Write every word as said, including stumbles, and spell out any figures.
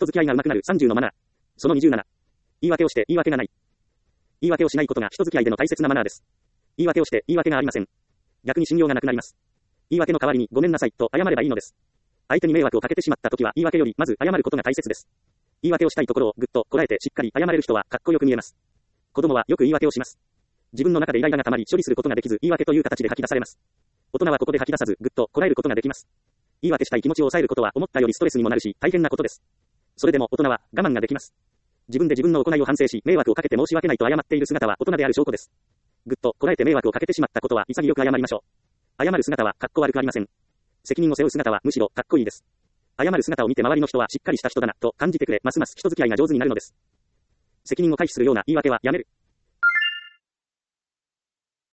人付き合いが上手くなるさんじゅうのマナー。そのにじゅうなな。言い訳をして言い訳がない。言い訳をしないことが人付き合いでの大切なマナーです。言い訳をして言い訳がありません。逆に信用がなくなります。言い訳の代わりにごめんなさいと謝ればいいのです。相手に迷惑をかけてしまったときは言い訳よりまず謝ることが大切です。言い訳をしたいところをぐっとこらえてしっかり謝れる人はかっこよく見えます。子供はよく言い訳をします。自分の中でイライラがたまり処理することができず言い訳という形で吐き出されます。大人はここで吐き出さずぐっとこらえることができます。言い訳したい気持ちを抑えることは思ったよりストレスにもなるし大変なことです。それでも大人は我慢ができます。自分で自分の行いを反省し迷惑をかけて申し訳ないと謝っている姿は大人である証拠です。ぐっとこらえて迷惑をかけてしまったことは潔く謝りましょう。謝る姿はかっこ悪くありません。責任を背負う姿はむしろかっこいいです。謝る姿を見て周りの人はしっかりした人だなと感じてくれますます人付き合いが上手になるのです。責任を回避するような言い訳はやめる。